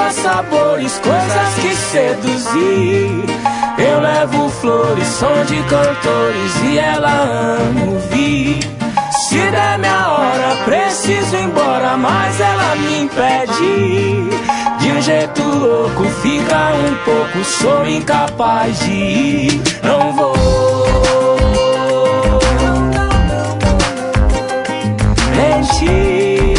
curvas, sabores, coisas que seduzir. Eu levo flores, som de cantores e ela ama ouvir. Se der minha hora, preciso ir embora, mas ela me impede. De um jeito louco, fica um pouco, sou incapaz de ir. Não vou mentir.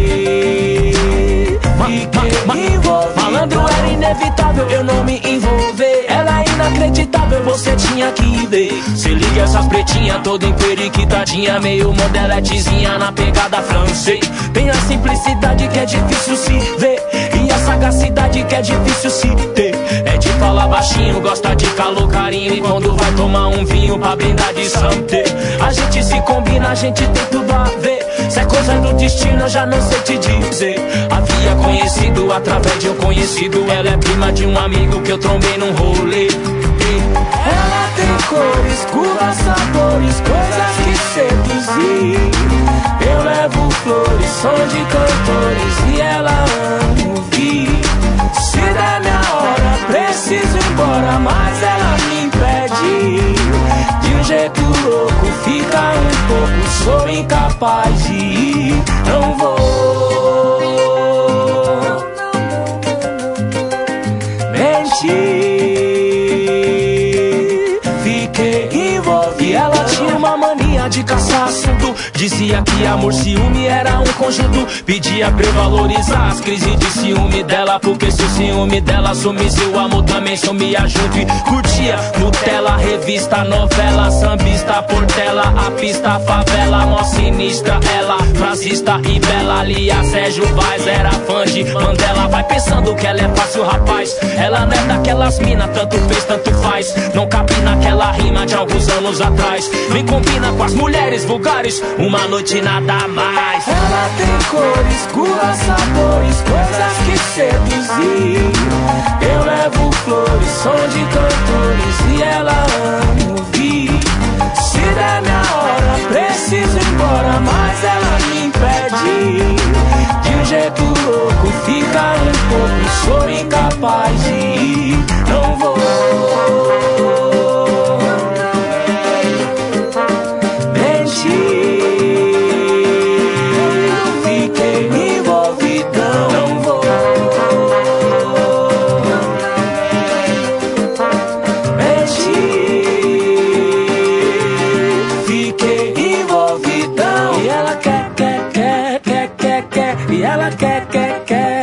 Malandro, era inevitável eu não me envolver. Ela é inacreditável, você tinha que ver. Se liga essa pretinha toda emperiquitadinha, meio modeletezinha na pegada francês. Tem a simplicidade que é difícil se ver e a sagacidade que é difícil se ter. É de falar baixinho, gosta de calor, carinho, e quando vai tomar um vinho pra brindar de santé. A gente se combina, a gente tem tudo a ver. Se é coisa do destino eu já não sei te dizer. Havia conhecido através de um conhecido. Ela é prima de um amigo que eu trombei num rolê. Ela tem cores, curvas, sabores, coisas que seduzir. Eu levo flores, som de cantores e ela ama ouvir. Se der minha hora, preciso ir embora, mas ela me impede. De um jeito louco, fica um pouco, sou incapaz de ir. Não vou mentir. Fiquei envolvido. E ela tinha uma mania de caçar assunto. Dizia que amor, ciúme era um conjunto. Pedia pra eu valorizar as crises de ciúme dela, porque se o ciúme dela sumisse, o amor também sumia junto. E curtia Nutella, revista, novela, sambista, portela, a pista, favela, mó sinistra ela, frasista e bela. Aliás, Sérgio Vaz era fã de Mandela. Vai pensando que ela é fácil, rapaz. Ela não é daquelas mina, tanto fez, tanto faz. Não cabe naquela rima de alguns anos atrás. Nem combina com as mulheres vulgares, uma noite nada mais. Ela tem cores, curvas, sabores, coisas que seduzir. Eu levo flores, som de cantores e ela ama ouvir. Se der minha hora, preciso ir embora, mas ela me impede. De um jeito louco, fica um pouco, sou incapaz de ir. Não vou e ela quer,